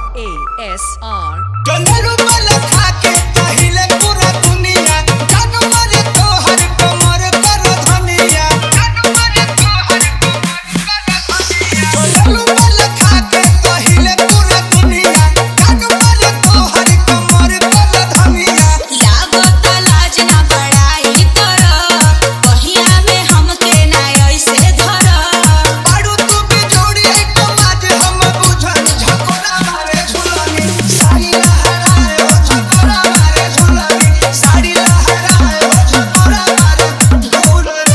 ASR Koneru बल खाके कहिले पूरा दुनिया जानो मारे तोहर कमर कर धनिया जानो मारे तोहर कमर कर धनिया कनेरू बल खाके कहिले पूरा दुनिया जानो मारे तोहर कमर कर धनिया लागत लाज ना बड़ाई तोरा कहिया में हमके ना ऐसे धर बाड़ू तू भी जोड़ी एक आज हम बुझन झकोरा मारे झुलनी साड़ी लहराए हो झकोरा मारे झुलनी साड़ी लहराए हो झकोरा मारे झुलनी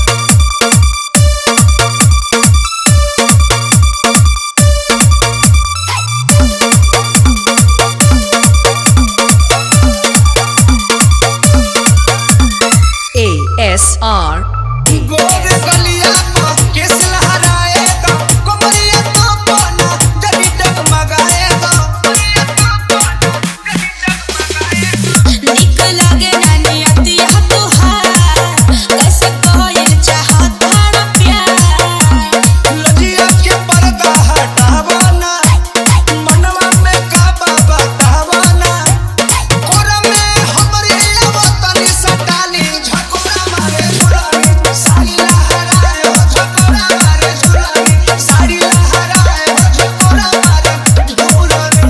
ASR गोरे गलिया पर केस लहराए तो कमरिया तो बना जड़ी डगमगाए तो कमरिया तो बना जड़ी डगमगाए निक लगे ना नियतिया तोहार कैसे कोई चाहत तारा प्यार लजिया के पर्दा हटावा ना मनवा में काबा बतावा ना कोरा में हमरे वतन सटाली झकोरा मारे झुलनी साड़ी लहराए हो झकोरा मारे झुलनी साड़ी लहराए हो झकोरा मारे झुलनी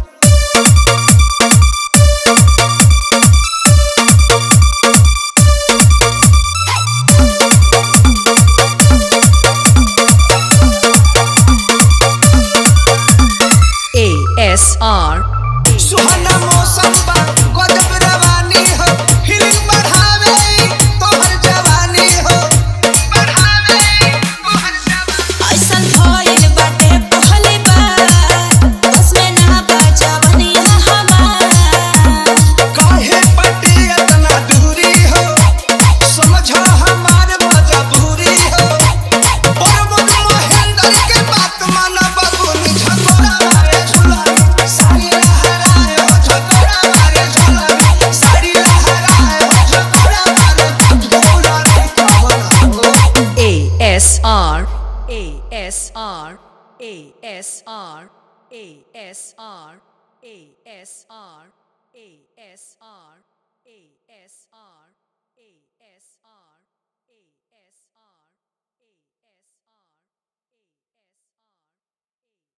ASR सुहाना मौसम बा गजब रवानी हो फीलिंग बढ़ावे तोहर जवानी हो बढ़ावे तोहर जवानी ऐसन भइल बाटे पहली बार बस में ना बजवनिया हमार काहे पटी इतना दूरी हो समझो हमार मजबूरी हो परमन महेंद्र के बात माना बबुनी झकोरा मारे झुलनी साड़ी लहराए हो झकोरा मारे झुलनी साड़ी लहराए हो झकोरा मारे झुलनी ASR ASR ASR ASR ASR ASR ASR ASR